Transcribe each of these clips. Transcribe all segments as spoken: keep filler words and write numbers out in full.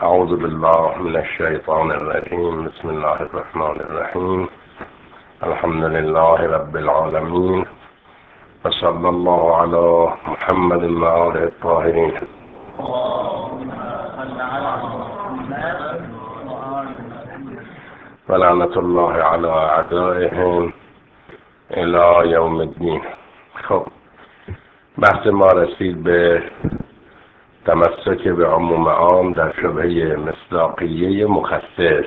أعوذ بالله من الشيطان الرجيم. بسم الله الرحمن الرحيم. الحمد لله رب العالمين، وصلى الله على محمد وآله الطاهرين. ولعنة الله على أعدائهم إلى يوم الدين. خب بحث ما رسید به تمسک به عموم عام در شبهه مصداقیه مخصص.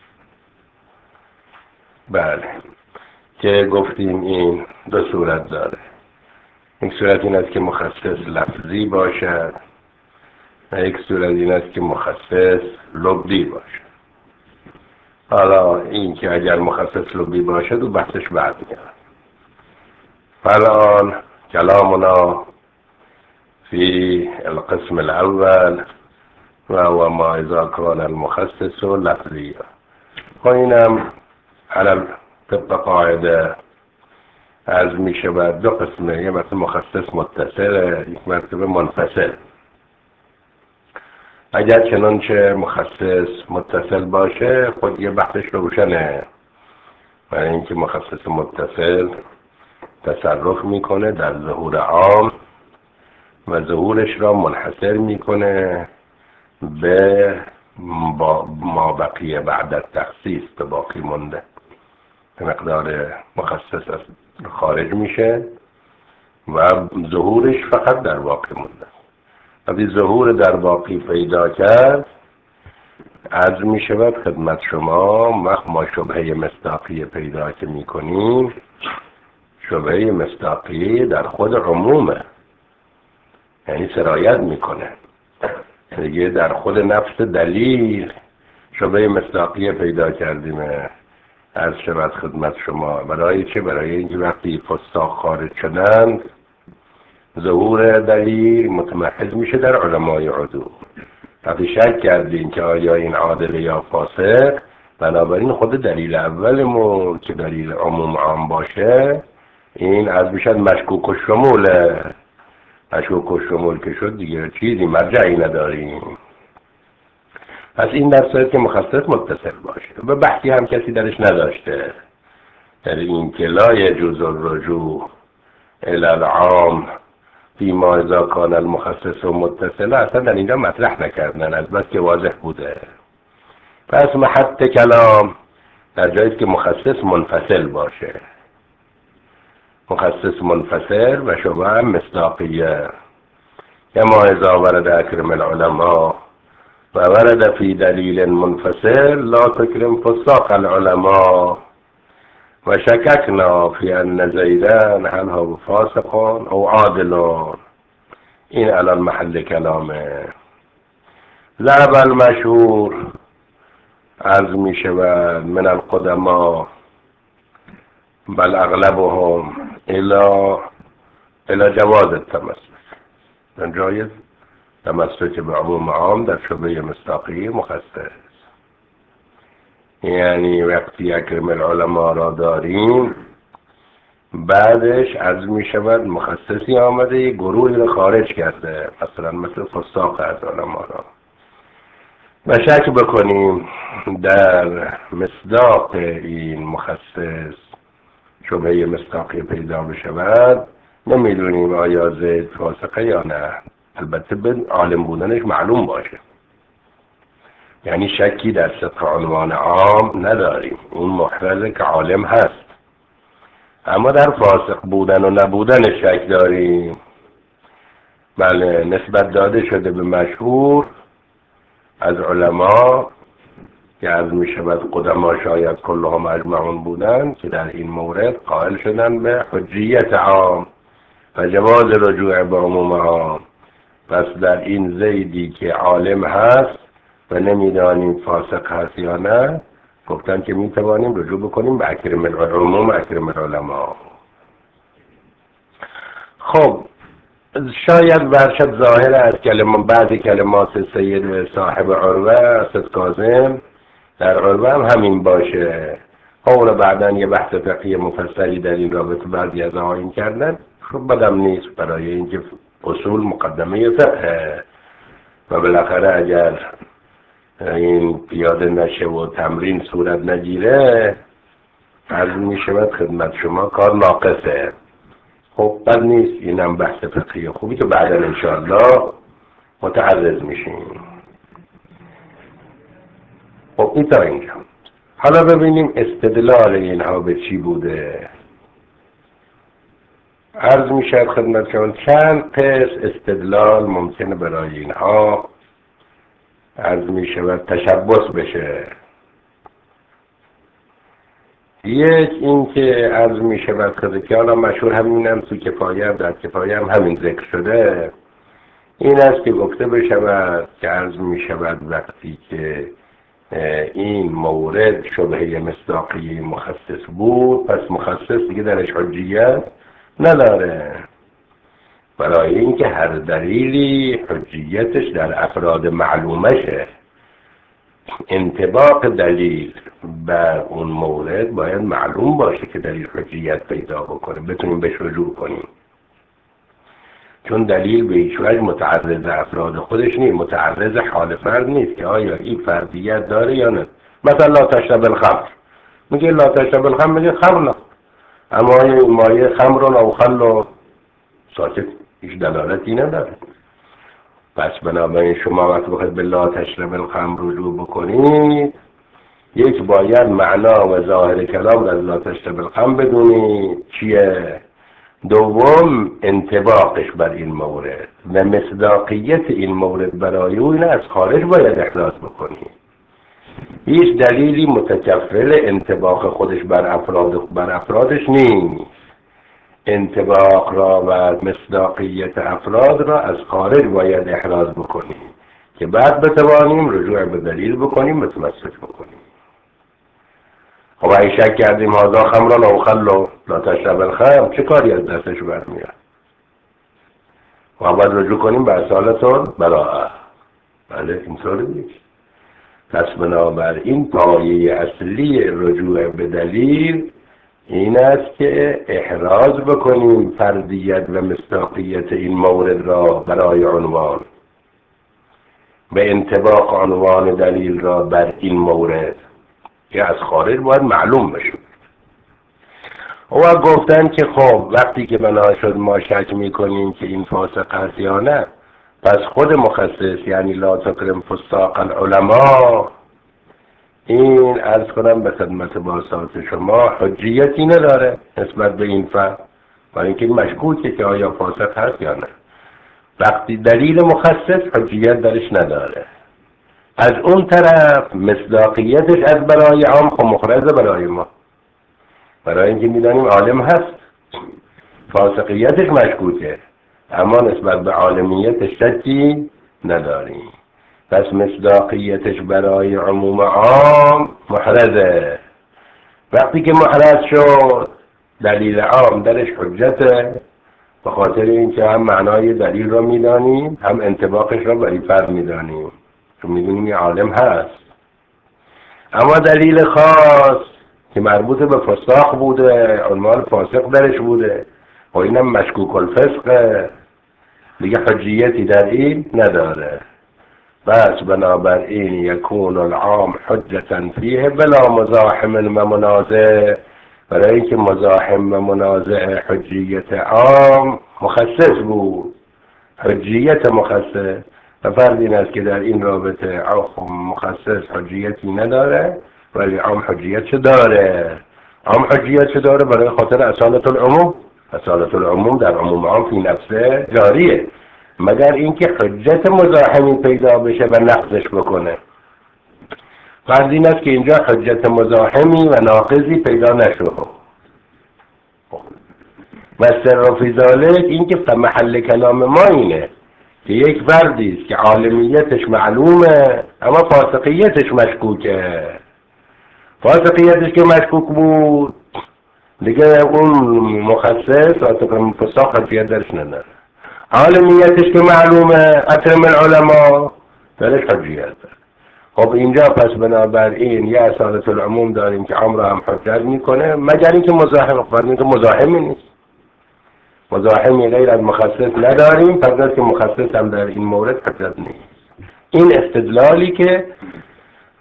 بله، که گفتیم این دو صورت داره. یک صورت این است که مخصص لفظی باشد و یک صورت این است که مخصص لفظی باشد. حالا این که اگر مخصص لفظی باشد و بحثش برمیاد. فالآن کلامنا في القسم الأول وهو ما إذا كان المخصص لفظيا. وإنم على طبق قاعدة از می شود دو قسمه، یه مرتبه مخصص متصل، یک مرتبه منفصل. اگر چنانچه مخصص متصل باشه خود یه بحثش روشنه، برای اینکه مخصص متصل تصرف میکنه در ظهور عام و ظهورش را منحصر میکنه به ما بقیه بعد از تخصیص، به باقی مونده، به مقدار مخصص از خارج میشه و ظهورش فقط در باقی مونده. وقتی ظهور در باقی پیدا کرد، عرض میشود خدمت شما وقت ما شبهه مصداقیه پیدا که میکنیم، شبهه مصداقیه در خود عمومه، یعنی سرایت میکنه دیگه. در خود نفس دلیل شبهه مصداقیه پیدا کردیم. از شبت خدمت شما برای چه؟ برای اینکه وقتی فساق خارج شدند ظهور دلیل متمحض میشه در علمای عدول. وقتی شک کردیم که آیا این عادل یا فاسق، بنابراین خود دلیل اولمون که دلیل عموم عام باشه این از میشد مشکوک و شموله. مشکوک و شمول که شد دیگه چیزی مرجعی نداریم. پس این در صورت که مخصص متصل باشه و بحثی هم کسی درش نداشته، در این که لا یجوز الرجوع الی العام فیما اذا کان المخصص متصل، اصلا در اینجا مطرح نکردن، از بس که واضح بوده. پس محط کلام در جایی که مخصص منفصل باشه، مخصص منفصل و شبهه مصداقیه. کما اذا ورد اکرم العلماء و ورد فی دلیل منفصل لا تکرم فساق العلماء و شککنا فی ان زیدن هل هو فاسقون او عادلون. این الان محل کلامه. ذهب المشهور عرض می شود من القدماء بل اغلبهم الى الى جواز التمسك، من جایز تمسک به عموم عام در شبهه مصداقیه مخصص. یعنی وقتی اکرم العلماء را داریم، بعدش از می شود مخصصی آمده یک گروهی را خارج کرده، مثلا مثل فساق از علماء را، و شک بکنیم در مصداق این مخصص شبهه مصداقی پیدا بشود، نمیدونیم آیا زید فاسقه یا نه. البته به عالم بودنش معلوم باشه، یعنی شکی در صدق عنوان عام نداریم، اون محرزه که عالم هست. اما در فاسق بودن و نبودن شک داریم. بله، نسبت داده شده به مشهور از علما که از می شود قدما شاید کلهم اجمعون بودن که در این مورد قائل شدن به حجیت عام و جواز رجوع به عموم عام. پس در این زیدی که عالم هست و نمیدانیم فاسق هست یا نه، گفتن که می توانیم رجوع بکنیم به اکرم العلوم و اکرم العلماء. خب شاید برشد ظاهر از کلمات، بعضی کلمات سید صاحب عروه اسد کاظم در عروه هم همین باشه. اون بعداً یه بحث فقهی مفصلی در این رابطه بعضی از آیین کردن. خب بدم نیست، برای اینکه اصول مقدمه فقه و بالاخره اگر این پیاده نشه و تمرین صورت نگیره، عرض می شود خدمت شما کار ناقصه. خب بد نیست، اینم بحث فقهی خوبی که بعدا انشاءالله متعرض میشیم. خب این تا اینجا. حالا ببینیم استدلال اینها به چی بوده. عرض می شود خدمت شما چند قسم استدلال ممکنه برای اینها عرض می شود تشبث بشه. یک این که عرض می شود خود که حالا مشهور همینم تو کفایه در کفایه هم همین ذکر شده، این است که گفته بشود که عرض می شود وقتی که این مورد شبهه مصداقی مخصص بود، پس مخصص دیگه درش حجیت نداره، برای اینکه هر دلیلی حجیتش در افراد معلومشه. انطباق دلیل بر اون مورد باید معلوم باشه که دلیل حجیت پیدا بکنه، بتونیم بهش رجوع کنیم. چون دلیل به هیچ وجه متعرض افراد خودش نیست، متعرض حال فرد نیست که آیا این فردیت داره یا نه. مثلا لا تشرب الخمر، میگه لا تشرب الخمر، میگه خمر، اما این مایه خمر و خل و ساکت، هیچ دلالتی نداره. پس بنابراین شما وقتی بخواید به لا تشرب الخمر رجوع بکنید، یک باید معنا و ظاهر کلام از لا تشرب الخمر بدونید چیه، دوم انطباقش بر این مورد و مصداقیت این مورد برای او از خارج باید احراز بکنید. هیچ دلیلی متکفل انطباق خودش بر افراد بر افرادش نیست. انطباق را و مصداقیت افراد را از خارج باید احراز بکنیم که بعد بتوانیم رجوع به دلیل بکنیم، متمسک بکنیم. خب اگه شک کردیم هذا خمران او خلو لا تشرب الخمر، چه کاری از دستش برمیاد؟ و باید رجوع کنیم به اصالتون براءه. بله اینطوری نیست. پس بنابراین پایه اصلی رجوع به دلیل این است که احراز بکنیم فردیت و مصداقیت این مورد را برای عنوان، به انطباق عنوان دلیل را بر این مورد که از خارج باید معلوم بشه. و گفتن که خب وقتی که بنا شد ما شک میکنیم که این فاسق هست یا نه، پس خود مخصص یعنی لا تکرم فساق العلماء، این عرض کنم به خدمت باسط شما حجیتی نداره نسبت به این فرد، برای اینکه این مشکوکه که آیا فاسق هست یا نه. وقتی دلیل مخصص حجیت درش نداره، از اون طرف مصداقیتش از برای عام خب مخرزه برای ما، برای اینکه میدانیم عالم هست. فاسقیتش مشکوکه اما نسبت به عالمیتش شکی نداریم، پس مصداقیتش برای عموم عام محرزه. وقتی که محرز شد دلیل عام درش حجته، به خاطر اینکه هم معنای دلیل را میدانیم هم انطباقش را برای فرد میدانیم، چون میدونیم یه عالم هست. اما دلیل خاص که مربوط به فساق بوده، عنوان فاسق درش بوده و اینم مشکوک الفسقه، دیگه حجیتی در این نداره. بس بنابراین یکون العام حجتا فیه بلا مزاحم و منازع، برای اینکه مزاحم و منازع حجیت عام مخصص بود، حجیت مخصص و فرض این است که در این رابطه عام مخصص حجیتی نداره ولی عام حجیت چه داره؟ عام حجیت چه داره؟ برای خاطر اصالت العموم. اصالت العموم در عموم عام فی نفسه جاریه، مگر اینکه حجت مزاحمی پیدا بشه و نقضش بکنه. فرض این است که اینجا حجت مزاحمی و ناقضی پیدا نشد و سر فی ذلک این که محل کلام ما اینه که یک فردی است که عالمیتش معلومه اما فاسقیتش مشکوکه. فاسقیتش که مشکوک بود دیگه اون مخصص و فساق حجیت درش نداره. عالمیتش که معلومه اکرم العلماء درش حجیت داره. خب اینجا پس بنابراین یه اصالت العموم داریم که عام را هم حجت میکنه، مگر اینکه مزاحم، فرض اینکه مزاحمی نیست، مزاحمی غیر از مخصص نداریم، پس که مخصص هم در این مورد حجت نیست. این استدلالی که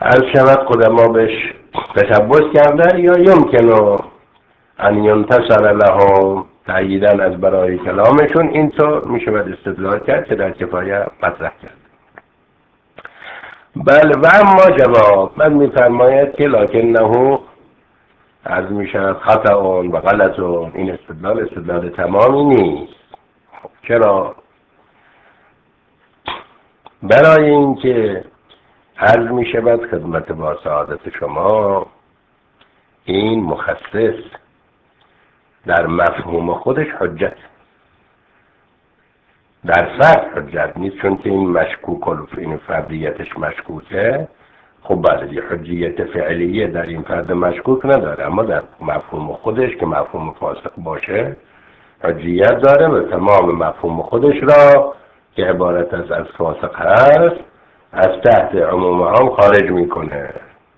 از شود قدما بهش تشبس کردن یا یمکنو ان ینتصر لهم تأییدن از برای کلامشون، اینطور می شود استدلال کرد که در کفایه مطرح کرد. بله و اما جواب من می فرماید که لکنه عرض می شود خطأون و غلطون، این استدلال استدلال تمامی نیست. چرا؟ برای اینکه عرض می شود خدمت با سعادت شما این مخصص در مفهوم خودش حجت، در فرد حجت نیست، چون که این مشکوک و این فردیتش مشکوکه. خب بله حجیت فعلیه در این فرد مشکوک نداره، اما در مفهوم خودش که مفهوم فاسق باشه حجیت داره و تمام مفهوم خودش را که عبارت از از فاسق هست از تحت عموم عام خارج میکنه.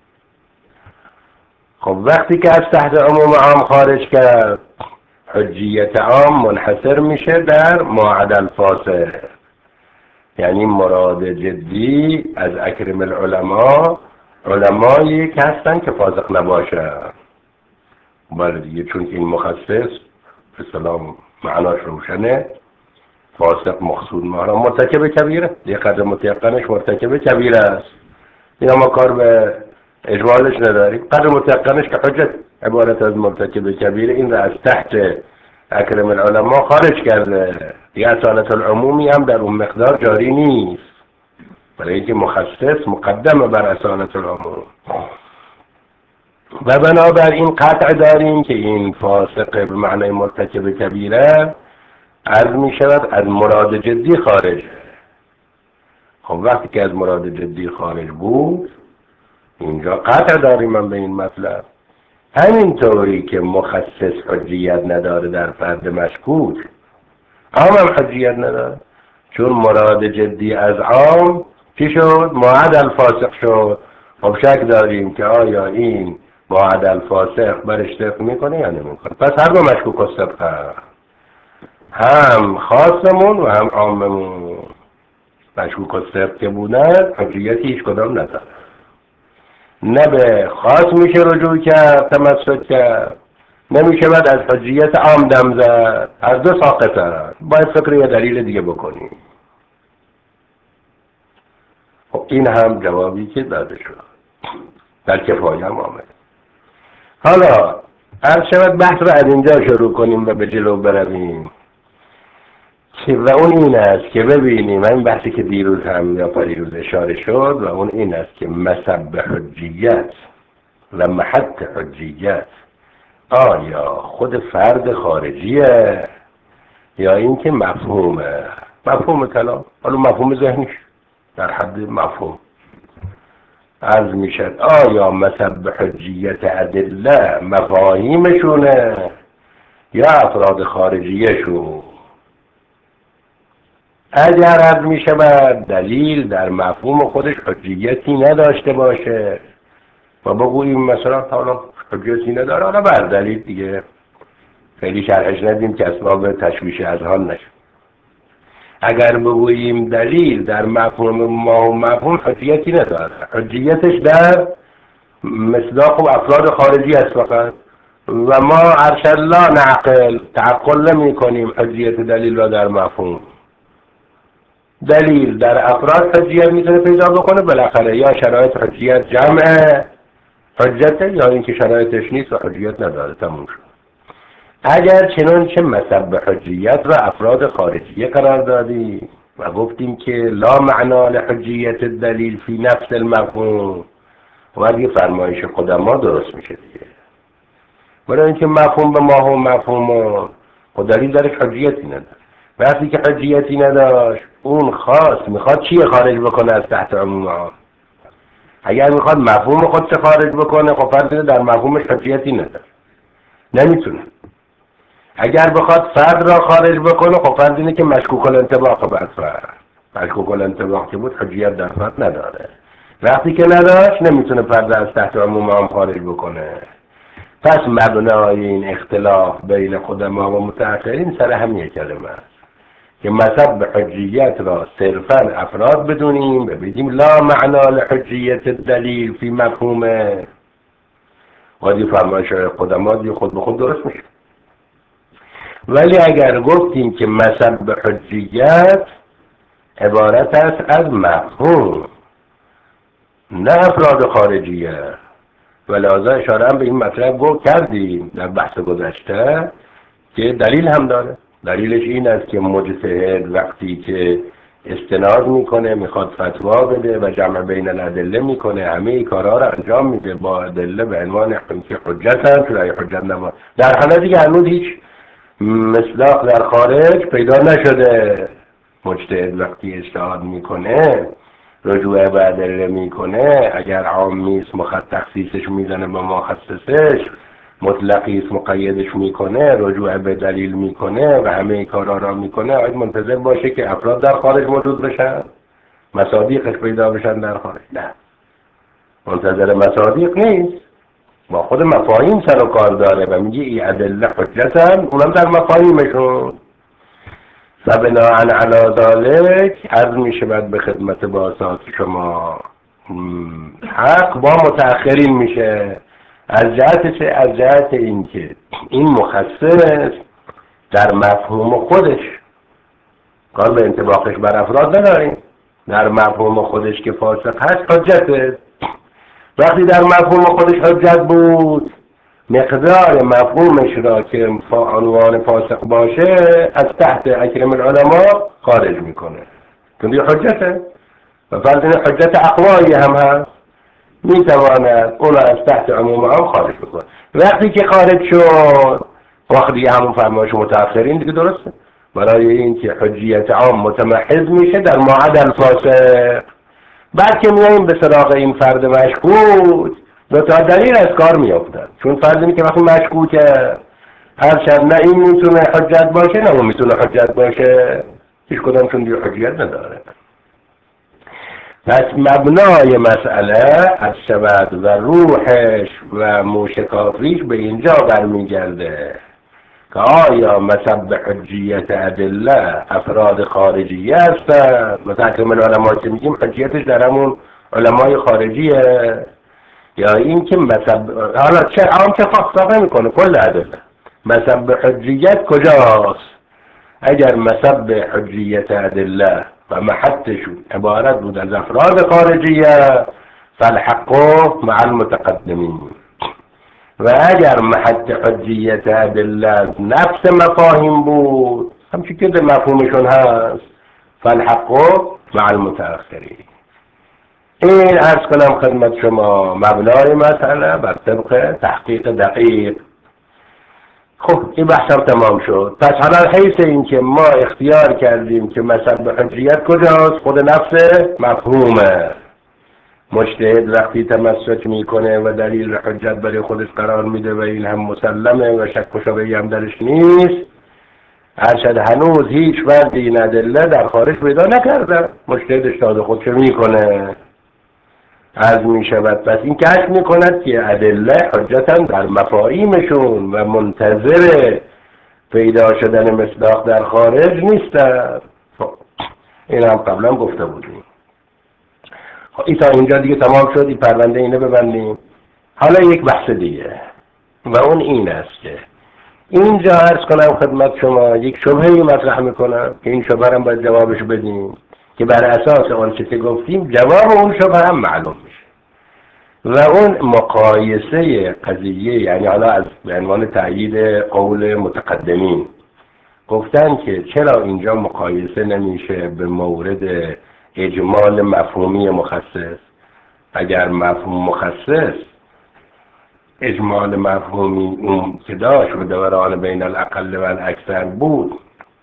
خب وقتی که از تحت عموم عام خارج کرد حجیت عام منحصر میشه در ما عدا الفاسق، یعنی مراد جدی از اکرم العلماء علمایی که هستن که فاسق نباشه. بله دیگه، چون این مخصص به سلام معناش روشنه، فاسق مقصود ما مرتکب کبیره، یه قدر متیقنش مرتکب کبیره است، یا ما کار به اجمالش نداریم. قدر متیقنش که حجت عبارت از مرتکب کبیره این را از تحت اکرم العلماء خارج کرده، یا اصالت العمومی هم در اون مقدار جاری نیست، برای اینکه مخصص مقدم بر اصالت العموم. و بنابراین قطع داریم که این فاسق به معنی مرتکب کبیره عرض می شود از مراد جدی خارج. خب وقتی که از مراد جدی خارج بود اینجا قطع داریم من به این مطلب. همینطوری که مخصص حجیت نداره در فرد مشکوک، عام هم حجیت نداره، چون مراد جدی از عام چی شد؟ ما عدا الفاسق شد. خب شک داریم که آیا این ما عدا الفاسق برش طبق میکنه یا نمیکنه. پس هر دو مشکوک و صدقه، هم خاصمون و هم عاممون مشکوک و صدق که بودن حجیتی هیچ کدام نداره. نه به خاص میشه رجوع کرد تمسک کرد، نمیشه بعد از حجیت عام دم زد، از دو ساقطه. باید فکر یه دلیل دیگه بکنیم. خب این هم جوابی که داده شد در کفایه هم آمده. حالا عرض شود بحث رو از اینجا شروع کنیم و به جلو برویم و اون این است که ببینیم این بحثی که دیروز هم یا پریروز اشاره شد و اون این است که مسب حجیت و محط حجیت آیا خود فرد خارجیه یا اینکه مفهومه، مفهوم کلام، حالا مفهوم ذهنیش در حد مفهوم عرض میشد. آیا مسب حجیت ادله مفاهیمشونه یا افراد خارجیه شون؟ اگر عرض می شود دلیل در مفهوم خودش حجیتی نداشته باشه و بگوییم مثلا حالا حجیتی نداره، حالا بر دلیل دیگه خیلی شرحش ندیم که اسباب تشویش اذهان نشه. اگر بگوییم دلیل در مفهوم ما و مفهوم حجیتی نداره، حجیتش در مصداق و افراد خارجی است فقط، و ما ارشد لا نعقل تعقل نمی کنیم حجیت دلیل را در مفهوم. دلیل در افراد حجیت میتونه پیدا بکنه بالاخره، یا شرایط حجیت جمع حجته یا اینکه شرایطش نیست و حجیت نداره، تموم شد. اگر چنانچه مسب حجیت را افراد خارجیه قرار دادیم و گفتیم که لا معنا لحجیت الدلیل فی نفس المفهوم، و دیگه فرمایش قدما درست میشه دیگه، برای اینکه مفهوم به ما و مفهوم و دلیل درش حجیتی نداره. وقتی که حجیتی نداشت اون خاص میخواد چیه خارج بکنه از تحت عموم عام؟ اگر میخواد مفهوم خودش خارج بکنه خب فرض در مفهومش حجیتی نداره، نمیتونه. اگر بخواد فرد را خارج بکنه خب فرض اینه که مشکوک الانطباق بر فرد، مشکوک الانطباق که بود حجیت در فرد نداره. وقتی که نداشت نمیتونه فرد از تحت عموم عام خارج بکنه. پس مبنای این اختلاف بین قدما و متأخرین سر هم یک کلمه است که مذهب حجیت را صرفا افراد بدونیم و بگیم لا معنا لحجیت الدلیل فی مفهومه، وادی فرمایش قدما دی خود به خود درست میشه. ولی اگر گفتیم که مذهب حجیت عبارت است از مفهوم نه افراد خارجیه، ولذا اشاره هم به این مطلب گفت کردیم در بحث گذشته که دلیل هم داره. دلیلش این است که مجتهد وقتی که استناد میکنه میخواد فتوا بده و جمع بین الادله میکنه، همه ای کارها رو انجام میده با ادله به عنوان که حجت هست و حجت نما، در حالی که هنوز هیچ مصداق در خارج پیدا نشده. مجتهد وقتی اجتهاد میکنه رجوع به ادله میکنه، اگر عامیست مخصص تخصیصش میزنه با مخصصش، مطلقیست مقیدش میکنه، رجوع به دلیل میکنه و همه کارا را میکنه، آید منتظر باشه که افراد در خارج موجود بشن، مصادیقش پیدا بشن در خارج؟ نه، منتظر مصادیق نیست، با خود مفاهیم سر و کار داره و میگه ای ادله حجتن، اونم در مفاهیمشون. و بناهن علی ذالک عرض میشه بعد به خدمت باسات شما حق با متأخرین میشه. از جهت چه؟ از جهت این که این مخصص در مفهوم خودش کار به انطباقش بر افراد نداریم، در مفهوم خودش که فاسق هست حجته. وقتی در مفهوم خودش حجت بود مقدار مفهومش را که عنوان فاسق باشه از تحت اکرم العلماء خارج میکنه، چون دیگه حجته و فرض این حجت اقوایی هم هست، میتواند اون از تحت عموم هم خارج بکنه. وقتی که خارج شد وقتی همون فرمایش متأخرین دیگه درسته، برای این که حجیت عام متمحض میشه در معد الفاسق. بعد که میاییم به سراغ این فرد مشکوک دو تا دلیل از کار میافتن، چون فرض اینه که وقتی مشکوکه هر شب نه این میتونه حجت باشه نه اون میتونه حجت باشه، هیچ کدامشون دیگه حجیت نداره. پس مبنای مسئله از شود و روحش و موشکافیش به اینجا برمیگرده که آیا مذهب حجیت ادله افراد خارجیه هستن و تحکیم العلماء که میگیم حجیتش در همون علمای خارجیه، یا این که مذهب حالا چه عام چه خاص میکنه کل ادله مذهب حجیت کجاست؟ اگر مذهب حجیت ادله و محطشون عبارت بود از افراد خارجیه فالحق مع المتقدمین، و اگر محط حجیت ادله نفس مفاهیم بود همچی که در مفهومشون هست فالحق مع المتأخرین. این عرض کنم خدمت شما مبنای مسئله بر طبق تحقیق دقیق. خب این بحثم تمام شد. پس حالا حیث این که ما اختیار کردیم که مذهب حجیت کجاست، خود نفس مفهومه. مجتهد وقتی تمسک میکنه و دلیل حجت برای خودش قرار میده و این هم مسلمه و شک و شبهه‌ای هم درش نیست، ارشد هنوز هیچ فرد این ادله در خارج پیدا نکرده، مجتهد اجتهاد خودش میکنه از میشود. پس این کشف میکند که ادله حجتن در مفاهیمشون و منتظر پیدا شدن مصداق در خارج نیستن. خب این هم قبلا گفته بودیم. خب این تا اینجا دیگه تمام شد، این پرونده اینه ببندیم. حالا یک بحث دیگه و اون این است که اینجا عرض کنم خدمت شما یک شبهه‌ای مطرح میکنم که این شبهه هم باید جوابش بدیم که بر اساس اون چه که گفتیم جواب اون شبهه هم معلوم میشه و اون مقایسه قضیه، یعنی حالا از به عنوان تأیید قول متقدمین گفتن که چرا اینجا مقایسه نمیشه به مورد اجمال مفهومی مخصص. اگر مفهوم مخصص اجمال مفهومی اون که داشت و دوران بین الاقل و الاکثر بود،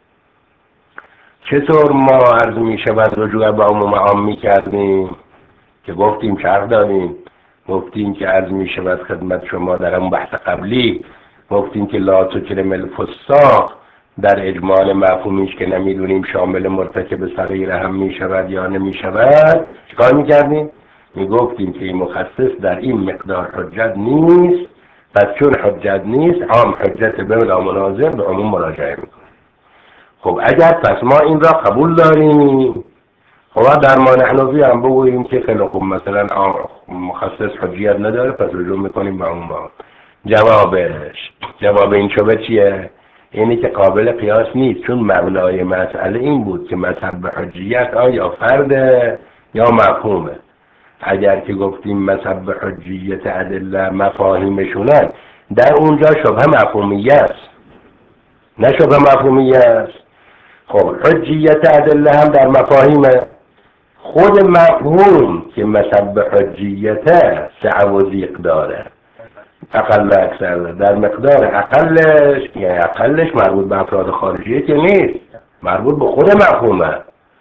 چطور ما عرض می شود رجوع به عموم عام می کردیم که گفتیم شرح دادیم، گفتیم که عرض می شود خدمت شما در اون بحث قبلی گفتیم که لا تکرم الفساق در اجمال مفهومیش که نمیدونیم شامل مرتکب صغیره هم می شود یا نمی شود، چیکار می کردیم؟ می گفتیم که این مخصص در این مقدار حجت نیست، پس چون حجت نیست عام حجت به بلا مناظر به عموم مراجعه می کنه. خب اگر پس ما این را قبول داریم، خب در ما نحنفی هم بگوییم که خیلی خوب مثلا مخصص حجیت نداره، پس رجوع میکنیم به اون با جوابش. جواب این شبه چیه؟ اینی که قابل قیاس نیست، چون مبنای مسئله این بود که مذهب به حجیت آیا فرده یا مفهومه. اگر که گفتیم مذهب به حجیت ادله مفاهیمشونن، در اونجا شبه مفهومیه است، نه شبه مفهومیه است. خب حجیت ادله هم در مفاهیمه. خود مفهوم که مذهب به حجیته سعه و ضیق داره، اقل و اکثر در مقدار اقلش، یعنی اقلش مربوط به افراد خارجیه که نیست، مربوط به خود مفهومه.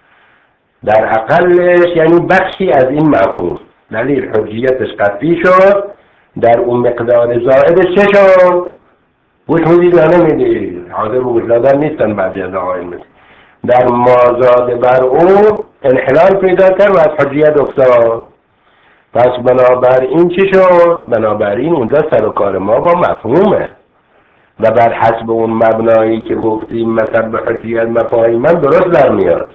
در اقلش یعنی بخشی از این مفهوم، دلیل حجیتش قطعی شد، در اون مقدار زائدش چه شد؟ گوش میدید یا نمیدید؟ حاضر به گوش دادن نیستن بعضی از آقایون مثل در مازاد بر اون انحلال پیدا کرد و از حجیت افتاد. پس بنابراین چی شد؟ بنابراین اونجا سر و کار ما با مفهومه و بر حسب اون مبنایی که گفتیم مثلا به حجیت مفاهیم من درست در میاد.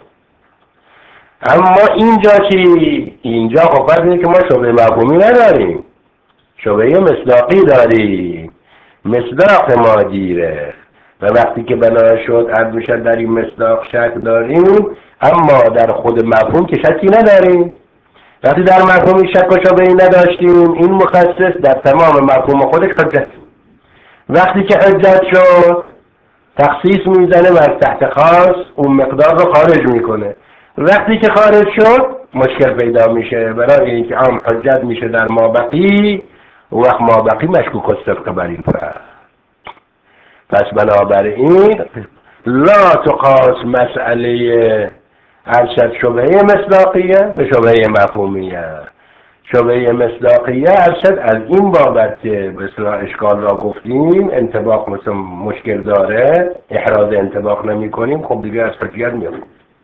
اما اینجا چی؟ اینجا خب فرض اینه که ما شبه مفهومی نداریم، شبه مصداقی داریم، مصداق ما گیره و وقتی که بنا شد عرض میشد در این مصداق شک داریم، اما در خود مفهوم که شکی نداریم. وقتی در مفهوم شک و شبهه‌ای نداشتیم، این مخصص در تمام مفهوم خودش حجت. وقتی که حجت شد تخصیص میزنه و از تحت خاص اون مقدار رو خارج میکنه. وقتی که خارج شد مشکل پیدا میشه، برای اینکه عام حجت میشه در مابقی، و وقت مابقی مشکوک الصدق بر این فرد. پس بنابراین لا تقاس مسئله ارشد شبهه مصداقیه به شبهه مفهومیه. شبهه مصداقیه ارشد از این بابت که به اصطلاح اشکال را گفتیم، انطباق مثل مشکل داره، احراز انطباق نمی کنیم، خب دیگه از حجیت میاد.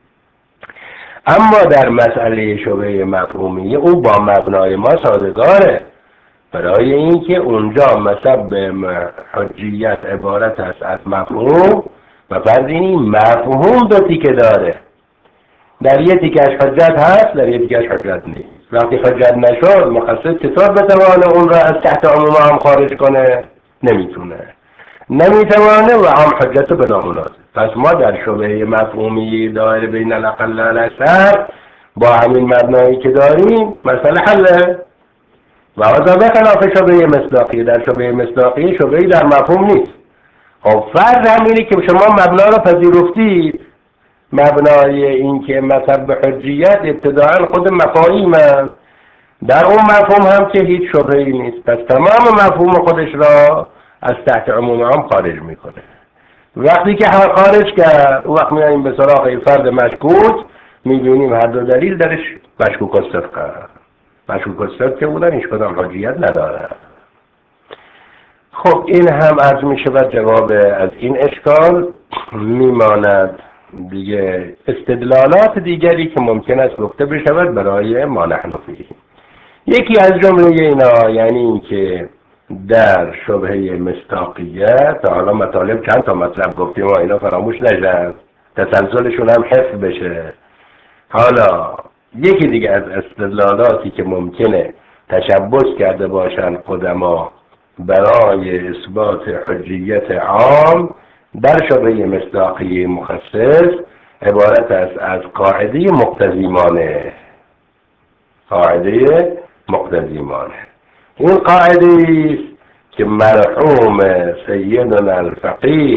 اما در مسئله شبهه مفهومیه اون با مبنای ما سازگاره، برای اینکه اونجا مذهب حجیت عبارت است از مفهوم و فرض این مفهوم دو تیکه داره، در یه تیکش حجت هست، در یه تیکش حجت نیست. وقتی حجت نشد مخصص چطور بتوانه اون را از تحت عموم هم خارج کنه؟ نمیتونه نمیتوانه و هم حجت رو به نامونازه. پس ما در شبهه مفهومی دائره بین الاقل و الاکثر با همین مبنایی که داریم مسئله حله و هذا به خلاف شبهه مصداقی. در شبهه مصداقی شبهه‌ای در مفهوم نیست. خب فرض همینه که شما مبنا رو پذیرفتید، مبنای این که مذهب به حجیت ابتداعا خود مفاهیم هست، در اون مفهوم هم که هیچ شبهه‌ای نیست، پس تمام مفهوم خودش را از تحت عموم هم خارج میکنه. وقتی که خارج کرد وقت میاییم به سراغ فرد مشکوک، میبینیم هر دو دلیل درش مشکوک الصدق هست. مشکوک الصدق که بودن هیچ کدام حجیت نداره. خب این هم عرض میشه و جواب از این اشکال. میماند دیگه استدلالات دیگری که ممکن است گفته بشود برای ما نحنفی. یکی از جمله اینا یعنی این که در شبهه مصداقیت، تا حالا مطالب چند تا مطلب گفتیم و اینا فراموش نشن، تسلسلشون هم حفظ بشه. حالا یکی دیگه از استدلالاتی که ممکنه تشبث کرده باشن قدما برای اثبات حجیت عام در شبهه مصداقی مخصص عبارت است از قاعده مقتضیمانه. قاعده مقتضیمانه این قاعده است که مرحوم سیدنا الفقیه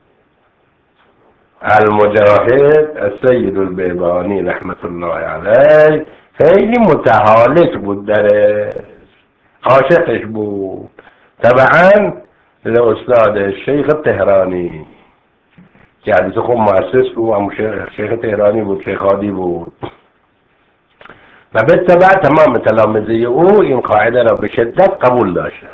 المجاهد السید البیبانی رحمت الله علیه خیلی متحالک بود، در عاشقش بود، طبعا لأستاد شیخ تهرانی که حدیث خوب مؤسس بود، همون شیخ تهرانی بود، شیخ هادی بود و به تبع تمام تلامذه او این قاعده را به شدت قبول داشت،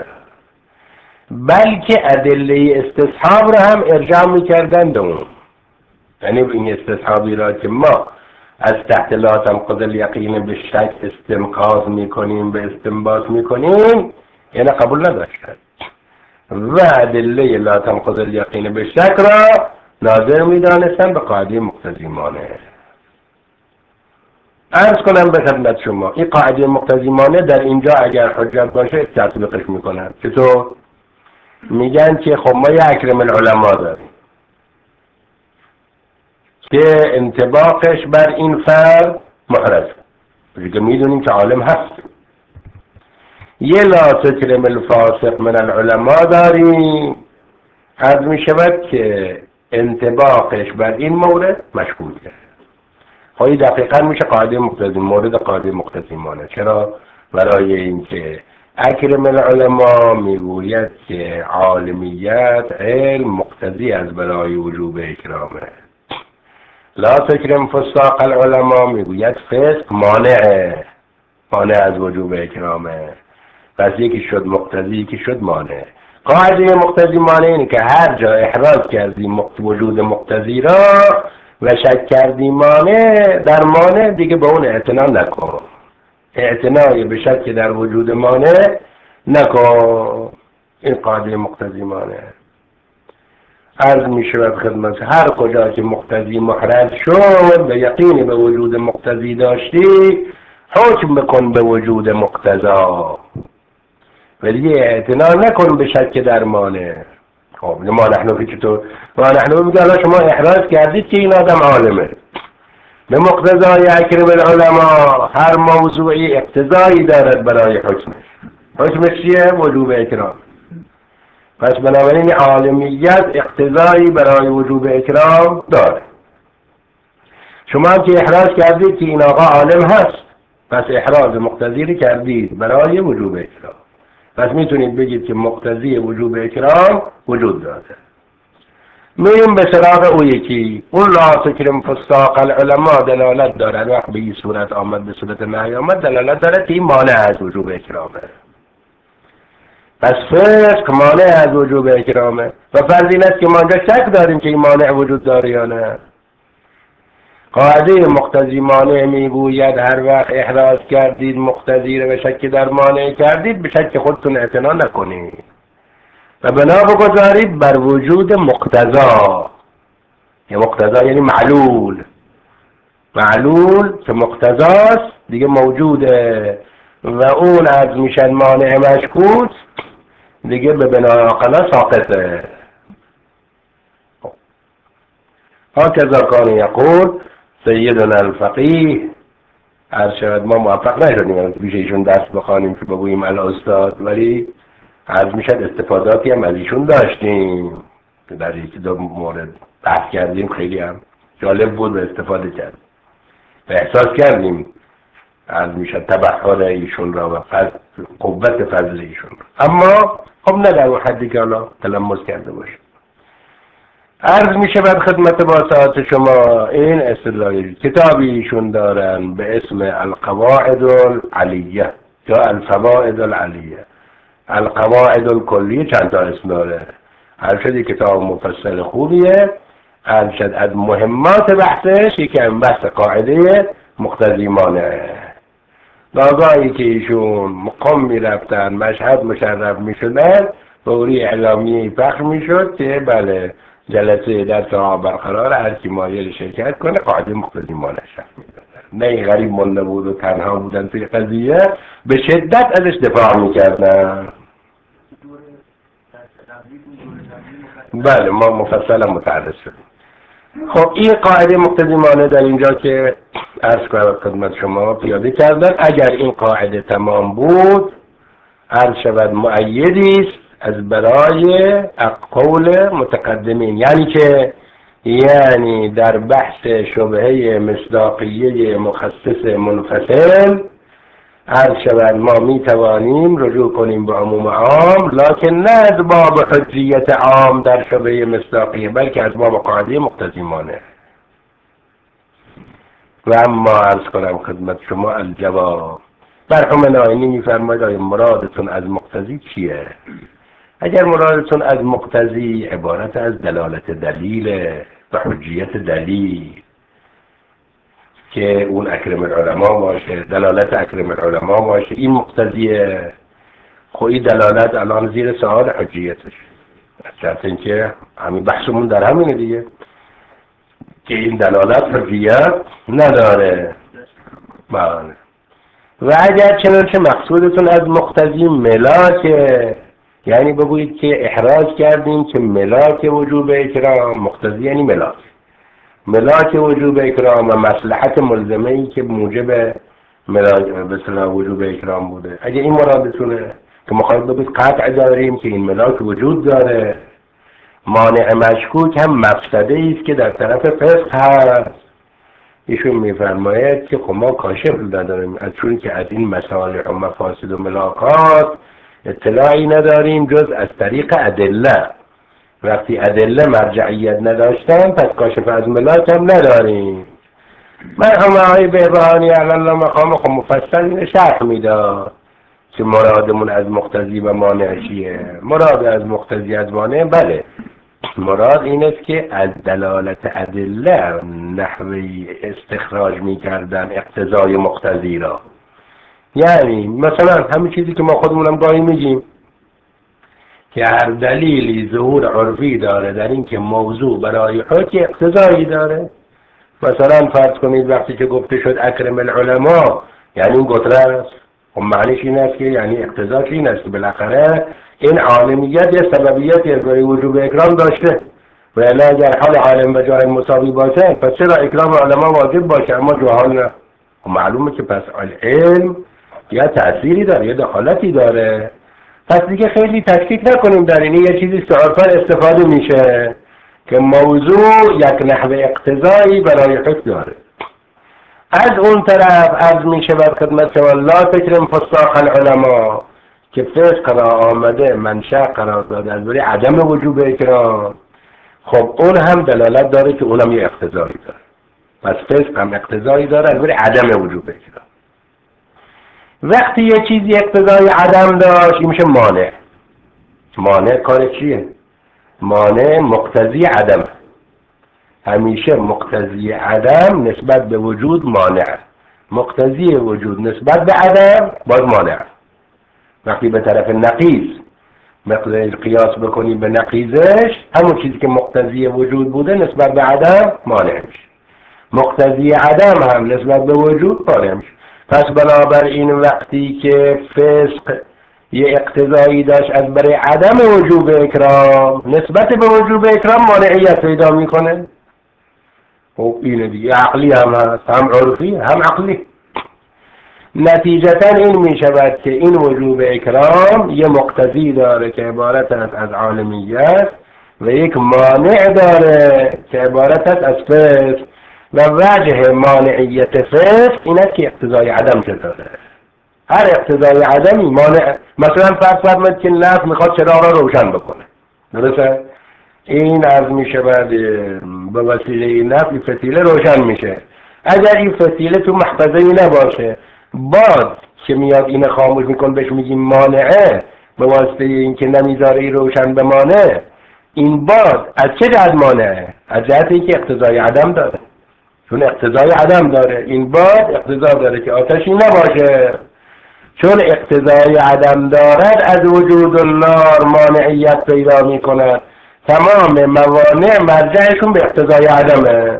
بلکه ادله استصحاب را هم ارجاع میکردند اون. یعنی این استصحابی را که ما از تحت لا تنقض الیقین به شک استنقاض میکنیم، به استنباط میکنیم، یعنی قبول نداشتند و ادله لا تنقض الیقین به شک را ناظر میدانستن به قاعده مقتضی مانع. عرض کنم به خدمت شما این قاعده مقتضی مانع در اینجا اگر حجت باشه تطبیقش میکنن. چطور؟ میگن که خب ما یه اکرم العلماء داریم که انطباقش بر این فرد محرز، دیگه میدونیم که عالم هست. یه لا تکرم الفاسق من العلماء داریم، عرض میشود که انطباقش بر این مورد مشکوکه. خواهی دقیقا میشه قاعده مقتضی مورد قاعده مقتضی مانع. چرا؟ برای اینکه اکرم العلماء میگوید که عالمیت علم مقتضی از برای وجوب اکرامه. لا تکرم فساق العلماء میگوید فسق مانعه، مانع از وجوب اکرامه. پس یکی شد مقتضی یکی شد مانع. قاعده مقتضی مانع اینه که هر جا احراز کردی وجود مقتضی را و شک کردی مانع در مانع، دیگه به اون اعتنا نکن. اعتنای به شک در وجود مانع نکن. این قاعده مقتضی مانع. عرض می شود خدمت هر کجا که مقتضی محرز شد و یقین به وجود مقتضی داشتی، حکم بکن به وجود مقتضا، ولی اعتنا نکن به شک در مانع. خب ما نحن چطور؟ ما نحن میگه الان شما احراز کردید که این آدم عالمه، به مقتضای اکرم العلماء هر موضوعی اقتضایی دارد برای حکمش. حکمش چیه؟ وجوب اکرام. پس بنابراین عالمیت اقتضایی برای وجوب اکرام داره. شما هم که احراز کردید که این آقا عالم هست، پس احراز مقتضی کردید برای وجوب اکرام. پس میتونید بگید که مقتضی وجوب اکرام وجود داره. میریم به سراغ او یکی، اون لا تکرم فساق العلماء دلالت داره. وقت به این صورت آمد، به صورت نهی آمد، دلالت داره که این مانع از وجوب اکرامه. پس فسق مانع از وجوب اکرامه و فرض این است که ما اینجا شک داریم که این مانع وجود داره یا نه. قاعده مقتضی مانع میگوید هر وقت احراز کردید مقتضی رو و شک در مانع کردید، به شک خودتون اعتنا نکنید و بنا بگذارید بر وجود مقتضا. یه مقتضا یعنی معلول، معلول که مقتضاست دیگه موجوده و اون از میشن مانع مشکوک، دیگه به بنا عقلا ساقطه. هكذا کان یقول سیدنا الفقیه. عرض شود ما موفق نشدیم پیش ایشون درس بخوانیم که بگوییم الاستاد، ولی عرض میشد استفاداتی هم از ایشون داشتیم که در یکی دو مورد بحث کردیم، خیلی هم جالب بود و استفاده کردیم و احساس کردیم عرض میشد تبحر ایشون را و فضل قوت فضل ایشون را. اما خب نه در اون حدی که حالا تلمس کرده باشه. عرض می شود خدمت با ساعت شما این استدلال کتابی ایشون دارن به اسم القواعد العلیه یا الفوائد العلیه. القواعد الکلیه چند تا اسم داره. عرض شد کتاب مفصل خوبیه. عرض شد از مهمات بحثش یکی هم بحث قاعده مقتضی مانعه. ناگاهی که ایشون مقام می رفتن مشهد مشرف می شدن، فوری اعلامیه پخش می شد که بله جلسه در ساعه برقرار، هر کی مایل شرکت کنه قاعده مقتضی مانع شرح میدادن. نه این غریب مونده بود و تنها بودن توی قضیه، به شدت ازش دفاع میکردن. بله ما مفصلا متعرض شدیم. خب این قاعده مقتضی مانع در اینجا که عرض کنم خدمت شما پیاده کردن، اگر این قاعده تمام بود عرض شود مؤیدی است از برای قول متقدمین، یعنی که یعنی در بحث شبهه مصداقیه مخصص منفصل عرض شود ما می توانیم رجوع کنیم به عموم عام، لکن نه از باب حجیت عام در شبهه مصداقیه، بلکه از باب قاعده مقتضی مانع. و اما عرض کنم خدمت شما الجواب. مرحوم ناینی می‌فرماید آیا مرادتون از مقتضی چیه؟ اگر مرادتون از مقتضی عبارت از دلالت دلیل و حجیت دلیل که اون اکرم العلماء باشه، دلالت اکرم العلماء باشه، این مقتضیه. خوی دلالت الان زیر سوال حجیتش، از جهت اینکه همین بحثمون در همینه دیگه. که این دلالت حجیت نداره. بله. و اگر چنانچه مقصودتون از مقتضی ملاکه، یعنی بگویید که احراز کردیم که ملاک وجوب اکرام، مقتضی یعنی ملاک، ملاک وجوب اکرام و مصلحت ملزمه ای که موجب ملاک به اصطلاح وجوب اکرام بوده، اگه این مرادتونه که مخاطب بگید قطع داریم که این ملاک وجود داره، مانع مشکوک هم مفسده است که در طرف فسق هست. ایشون میفرماید که خب ما کاشف نداریم از چون که از این مصالح و مفاسد و ملاکات اطلاعی نداریم جز از طریق ادله. وقتی ادله مرجعیت نداشتن پس کاشف از ملاک هم نداریم. مرحوم آقای بهبهانی علی الله مقام خب مفصل شرح میداد که مرادمون از مقتضی و مانع چیه. مراد از مقتضی از مانع بله، مراد این است که از دلالت ادله نحوی استخراج میکردن اقتضای مقتضی را. یعنی مثلا همین چیزی که ما خودمونم گاهی میگیم که هر دلیلی ظهور عرفی داره در این که موضوع برای حکم اقتضایی داره. مثلا فرض کنید وقتی که گفته شد اکرم العلماء، یعنی این گتره است، خب معنیش این است که یعنی اقتضاش این است که بالاخره این عالمیت یا سببیت برای وجوب اکرام داشته و الا اگر حال عالم و جاهل مساوی باشه پس چرا اکرام علما واجب باشه اما جاهل نه؟ خب معلومه که پس علم یا تأثیری داره یا دخالتی داره. پس دیگه خیلی تشکیک نکنیم در این، یه چیزی که عرفاً استفاده میشه که موضوع یک نحو اقتضایی برای حکم داره. از اون طرف عرض می شود خدمت شما لا تکرم فساق العلماء که فسق را آمده منشأ قرار داده از برای عدم وجوب اکرام. خب اون هم دلالت داره که اونم یه اقتضایی داره. پس فسق هم اقتضایی داره از برای عدم وجوب اکرام. وقتی یه چیزی اقتضای عدم داشت این میشه مانع. مانع کار چیه؟ مانع مقتضی عدم. همیشه مقتضی عدم نسبت به وجود مانع، مقتضی وجود نسبت به عدم باز مانع. وقتی به طرف نقیض مقدار قیاس بکنی به نقیضش، همون چیزی که مقتضی وجود بوده نسبت به عدم مانع میشه، مقتضی عدم هم نسبت به وجود مانع میشه. پس بنابراین وقتی که فسق یه اقتضایی داشت از برای عدم وجوب اکرام نسبت به وجوب اکرام مانعیت پیدا میکنه. خب اینه دیگه، عقلی هم هست، هم عرفی هم عقلی. نتیجتا این می شود که این وجوب اکرام یه مقتضی داره که عبارت است از عالمیت و یک مانع داره که عبارت است از فسق و وجه مانعیت فسق این است که اقتضای عدم داره. هر اقتضای عدمی مانع. مثلا فرض فرمایید که نفت میخواد چراغ را روشن بکنه، درسته؟ این از میشه بعد به وسیله نفت فتیله روشن میشه. اگر این فتیله تو محفظه‌ای نباشه باد که میاد این خاموش میکن بهش میگیم مانعه به واسطه اینکه نمیذاره این روشن بمانه. این باد از چه جهت مانعه؟ از جهت اینکه اقتضای عدم داره. چون اقتضای عدم داره این باد اقتضا داره که آتشی نباشه. چون اقتضای عدم دارد از وجود النار مانعیت پیدا میکند. تمام موانع مرجعشون به اقتضای عدمه.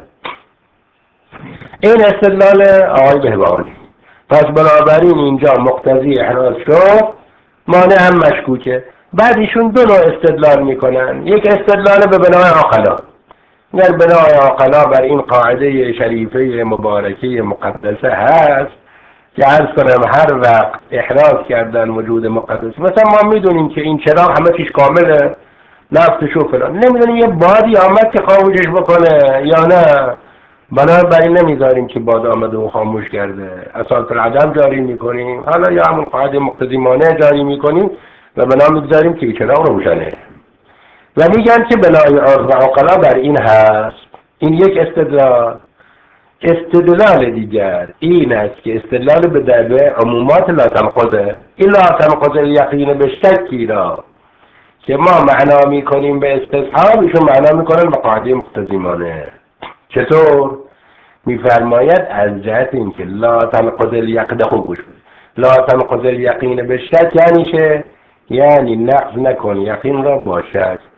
این استدلال آقای بهبهانی. پس بنابراین اینجا مقتضی احراز شد، مانع هم مشکوکه. بعد ایشون دو نوع استدلال میکنن. یک استدلال به بنای عقلا، در بنای عقلا بر این قاعده شریفه مبارکه مقدسه هست که عرض کنم هر وقت احراز کردن وجود مقدس، مثلا ما میدونیم که این چراغ همه چیز کامله، نفتش و فلان، نمیدونیم یه بادی آمد که خاموشش بکنه یا نه، بنابراین نمیذاریم که باد آمده و خاموش کرده، اساس العدم جاری میکنیم، حالا یا همون قاعده مقتضی مانع جاری میکنیم و بنا میگذاریم که چراغ روشنه و میگن که بنای عرف و عقلا بر این هست. این یک استدلال. استدلال دیگر این است که استدلال به دعوه عمومات لا تنقضه، این لا تنقضه الیقین به شکی را که ما معنا میکنیم به استصحاب ایشون معنا میکنن به قاعده مقتضی مانع. چطور؟ میفرماید از جهت اینکه لا تنقض الیقین، خوب گوش کنید، لا تنقض الیقین به شک یعنی چه؟ یعنی نقض نکن یقین را با شک.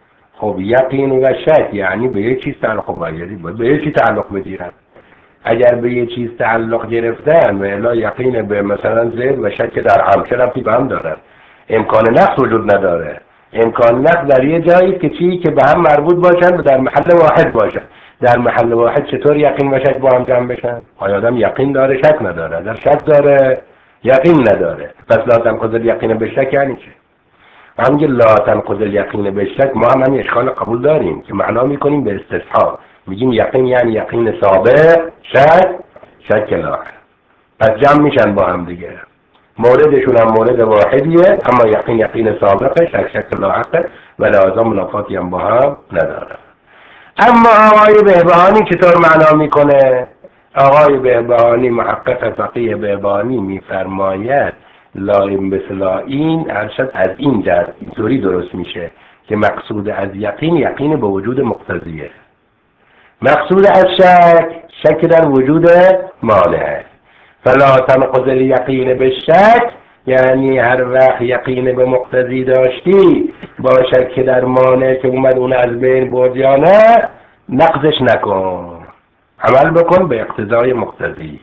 خب یقین و شک یعنی به یه چیز تعلق باید باید به یه چیز تعلق بگیرن. اگر به یه چیز تعلق گرفتن و الا یقین به مثلا زید و شک در هم چه ربطی به هم دارن؟ امکان نقص وجود نداره. امکان نقص در یه جایی که چی که به هم مربوط باشن و در محل واحد باشن. در محل واحد چطور یقین و شک با هم جمع بشن؟ آیا آدم یقین داره شک نداره؟ در شک داره یقین نداره. پس لا تنقض الیقین بالشک یعنی چه؟ همین لا تنقض الیقین بالشک ما هم همین اشکال قبول داریم که معنا میکنیم به استصحاب. میگیم یقین یعنی یقین سابق، شک شک لاحق. پس جمع میشن با هم دیگه. موردشون هم مورد واحدیه، اما یقین یقین سابقه، شک شک لاحقه و لازم منافاتی هم با هم نداره. اما آقای بهبهانی چطور معنا میکنه؟ آقای بهبهانی محقق فقیه بهبهانی میفرماید لایم بسلائین ارشد از این جهت اینطوری درست میشه که مقصود از یقین یقین به وجود مقتضیه، مقصود از شک شک در وجود مانع. فلا تنقض الیقین بالشک یعنی هر وقت یقین به مقتضی داشتی با شک در مانع که اومد اون از بین برد یا نه نقضش نکن، عمل بکن به اقتضای مقتضی.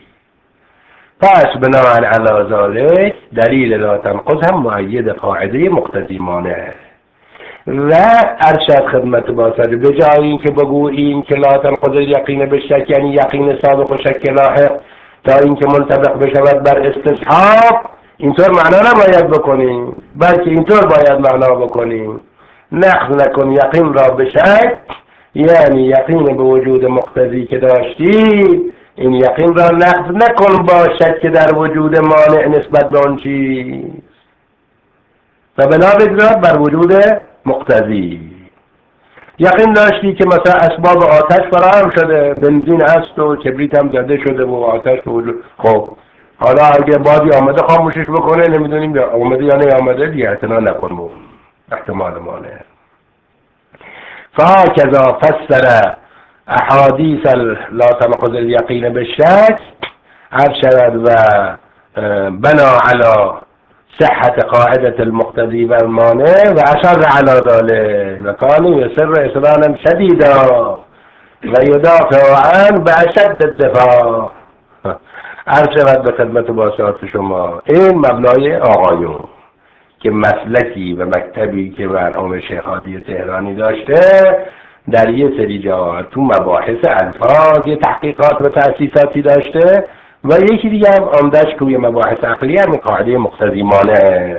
پس بناء علی ذلک دلیل لا تنقض هم مؤید قاعده مقتضی مانع و ارشد خدمت باسد به جای این که بگوییم که لا تنقض الیقین بالشک یعنی یقین سابق و شک لاحق تا اینکه منطبق بشود بر استصحاب، اینطور معنا نباید بکنیم، بلکه اینطور باید معنا بکنیم نقض نکن یقین را به شک یعنی یقین به وجود مقتضی که داشتی این یقین را نقض نکن با شک در وجود مانع نسبت به آن چیز و بنا بگذار بر وجود مقتضی. یقین داشتی که مثلا اسباب آتش فراهم شده، بنزین هست و کبریت هم زده شده و آتش وجود. خب حالا اگه بادی آمده خاموشش بکنه نمیدونیم یا آمده یا نه آمده دیگه اعتنا نکن با احتمال مانع. فهكذا فسر احادیث لا تنقض الیقین بالشک ارشد و بنا علی صحت قاعدة المقتضی و المانع و اصر على ذلك و کان یسر اصرارا شدیدا و یدافع عنه باشد الدفاع. عرض شود به خدمت باسط شما این مبنای آقایون که مسلکی و مکتبی که مرحوم شیخ هادی تهرانی داشته در یه سری جا تو مباحث الفاظ یه تحقیقات و تأسیساتی داشته و یکی دیگه هم عمده‌اش توی مباحث عقلی هم قاعده مقتضی مانع.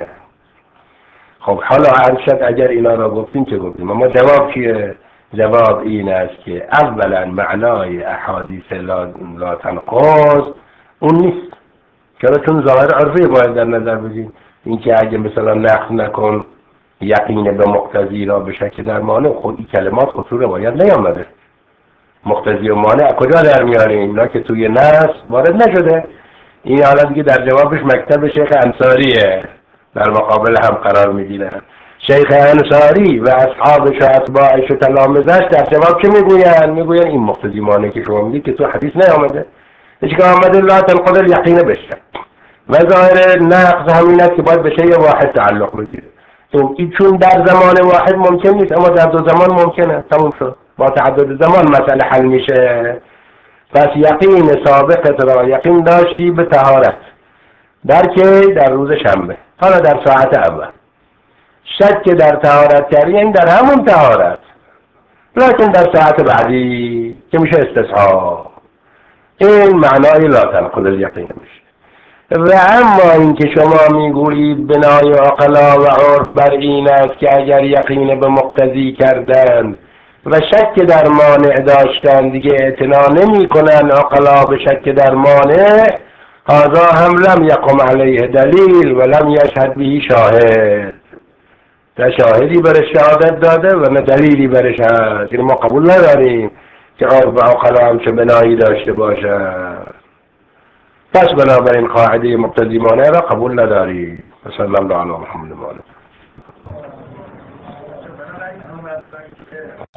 خب حالا عرض شد اگر اینا را گفتیم که گفتیم، اما جواب چیه؟ جواب این است که اولا معنای احادیث لا, لا تنقض اون نیست. چرا؟ چون ظاهر عرفی باید در نظر بگیریم. این که اگه مثلا نقض نکن یقین به مقتضی را به شک در مانع، خود این کلمات خطور باید نیامده. مقتضی و مانع کجا در میاریم؟ اینا که توی نص وارد نشده. این حالا دیگه در جوابش مکتب شیخ انصاریه در مقابل هم قرار میگیرن. شیخ انصاری و اصحابش و اتباعش و تلامذه‌اش در جواب چه میگوین؟ میگوین این مقتضی مانع که شما میگید که تو حدیث نیامده. هیچ که آمده لا تنقض الیقین بالشک و ظاهر نقض همین است که باید به شیء واحد تعلق بگیره. چون در زمان واحد ممکن نیست اما در دو زمان ممکنه. تموم شد. با تعدد زمان مسئله حل میشه. پس یقین سابقت را یقین داشتی به طهارت در که در روز شنبه، حالا در ساعت اول شک در طهارت کردی این در همون طهارت، لکن در ساعت بعدی که میشه استصحاب. این معنای لا تنقض الیقین میشه. و اما اینکه شما میگویید بنای عقلا و عرف بر این است که اگر یقین به مقتضی کردن و شک در مانع داشتن دیگه اعتنا نمی کنن عقلا به شک در مانع، هذا هم لم یقم علیه دلیل و لم یشهد به شاهد. نه شاهدی برش شهادت داده و نه دلیلی برش هست. ما قبول نداریم که عرف و عقلا هم چه بنایی داشته باشه. پس بنابراین قاعده مقتضی مانع را قبول نداریم. صلی الله علی محمد و آله.